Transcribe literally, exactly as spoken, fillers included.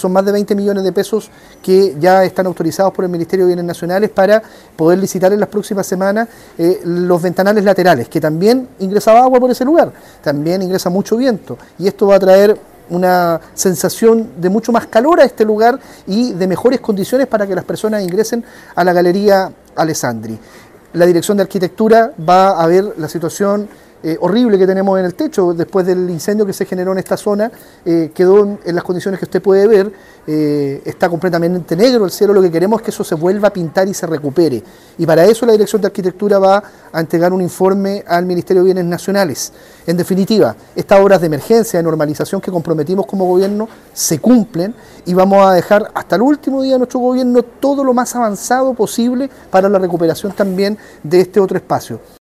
son más de veinte millones de pesos que ya están autorizados por el Ministerio de Bienes Nacionales para poder licitar en las próximas semanas eh, los ventanales laterales, que también ingresaba agua por ese lugar, también ingresa mucho viento, y esto va a traer una sensación de mucho más calor a este lugar y de mejores condiciones para que las personas ingresen a la Galería Alessandri. La Dirección de Arquitectura va a ver la situación eh, horrible que tenemos en el techo después del incendio que se generó en esta zona. Eh, quedó en, en las condiciones que usted puede ver, eh, está completamente negro el cielo. Lo que queremos es que eso se vuelva a pintar y se recupere, y para eso la Dirección de Arquitectura va a entregar un informe al Ministerio de Bienes Nacionales. En definitiva, estas obras de emergencia, de normalización que comprometimos como gobierno se cumplen, y vamos a dejar hasta el último día de nuestro gobierno todo lo más avanzado posible para la recuperación también de este otro espacio.